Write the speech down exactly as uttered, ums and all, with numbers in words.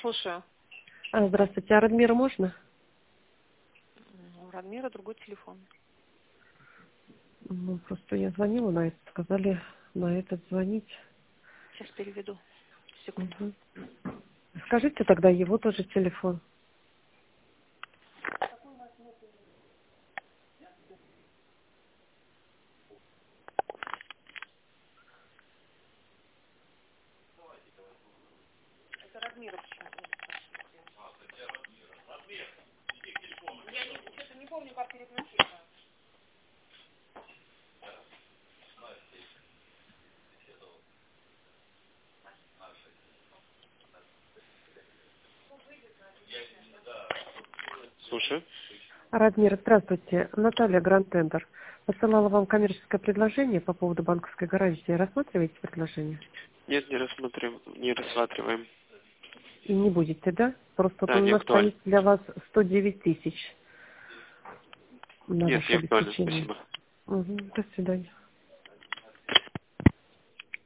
Слушаю. А, Здравствуйте, а Радмира можно? Ну, у Радмира другой телефон. Ну, просто я звонила на этот, сказали на этот звонить. Сейчас переведу. Секунду. Мгм. Скажите тогда его тоже телефон. Это Радмира почему-то. Я не, что-то не помню, как переключить. Слушай. Радмир, здравствуйте. Наталья Гранд-Тендер. Посылала вам коммерческое предложение по поводу банковской гарантии. Рассматриваете предложение? Нет, не рассмотрим, не рассматриваем. И не будете, да? Просто вот Да, он у не нас актуально. стоит для вас сто девять тысяч на Нет, ваше не актуально, обеспечение. спасибо. Угу. До свидания.